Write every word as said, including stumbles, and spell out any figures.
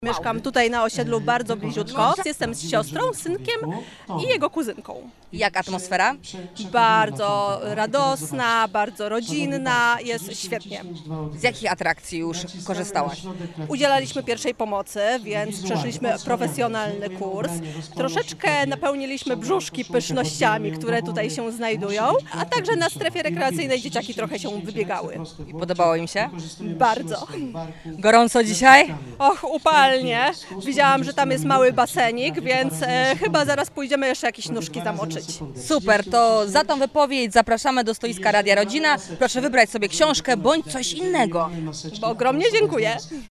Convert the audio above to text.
Mieszkam tutaj na osiedlu bardzo bliziutko. Jestem z siostrą, synkiem i jego kuzynką. Jak atmosfera? Bardzo radosna, bardzo rodzinna, jest świetnie. Z jakich atrakcji już korzystałaś? Udzielaliśmy pierwszej pomocy, więc przeszliśmy profesjonalny kurs. Troszeczkę napełniliśmy brzuszki pysznościami, które tutaj się znajdują, a także na strefie rekreacyjnej dzieciaki trochę się wybiegały. I podobało im się? Bardzo. Gorąco dzisiaj? Och, upalnie. Widziałam, że tam jest mały basenik, więc e, chyba zaraz pójdziemy jeszcze jakieś nóżki zamoczyć. Super, to za tą wypowiedź zapraszamy do stoiska Radia Rodzina. Proszę wybrać sobie książkę bądź coś innego. Bo ogromnie dziękuję.